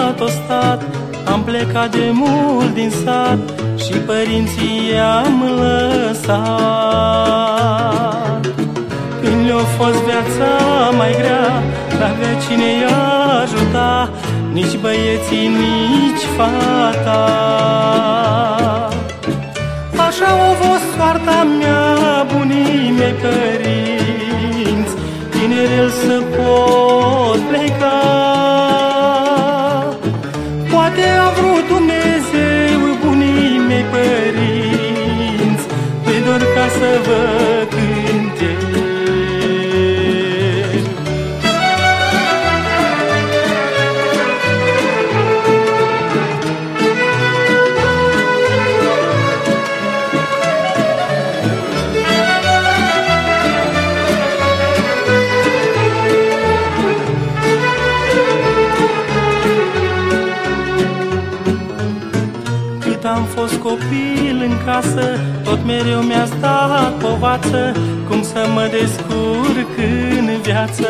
stat, am plecat de mult din sat și părinții i-am lăsat. Când le-a fost viața mai grea, n-avea cine i-a ajuta, nici băieții, nici fata. Așa a fost soarta mea, bunii mei părinți, tinerel să pot pleca. Poate a vrut Dumnezeu, bunii mei părinți, pe doar ca să vă cânte. Am fost copil în casă, tot mereu mi-ați dat povață cum să mă descurc în viață.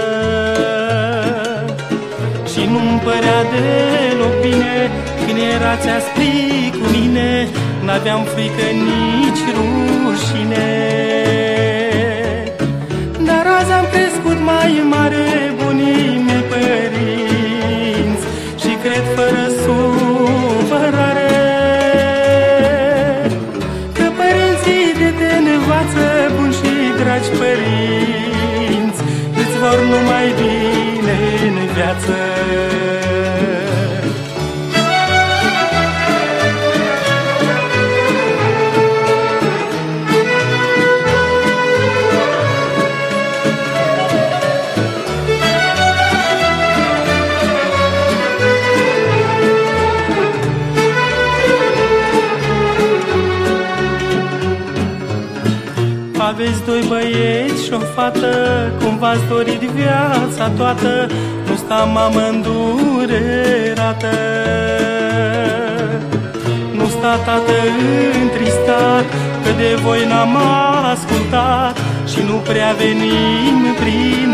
Și nu-mi părea deloc bine când erați aspri cu mine, n-aveam frică, nici rușine. Dar azi am crescut mai mare, bunii mei părinți, și cred fără supărare buni și dragi părinți, îți vor numai bine în viață. Aveți doi băieți și o fată, cum v-ați dorit viața toată, nu sta mamă îndurerată. Nu sta tată întristat, că de voi n-am ascultat și nu prea venim prin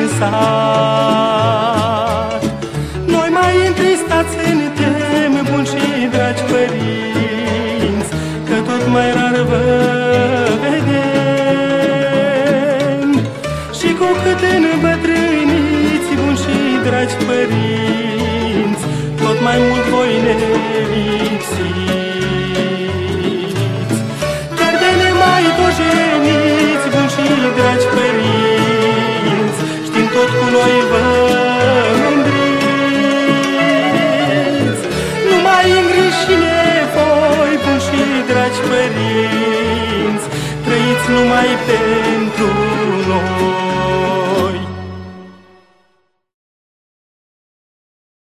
sat. Noi mai întristați suntem, buni și dragi părinți, că tot mai rar vă vedem. Cu cât îmbătrâniți, buni și dragi părinți, tot mai mult voi ne lipsiți. Chiar de nemai dojeniți, buni și dragi părinți, știm tot cu noi vă mândriți. Numai îngriși și nevoi, buni și dragi părinți, trăiți numai pentru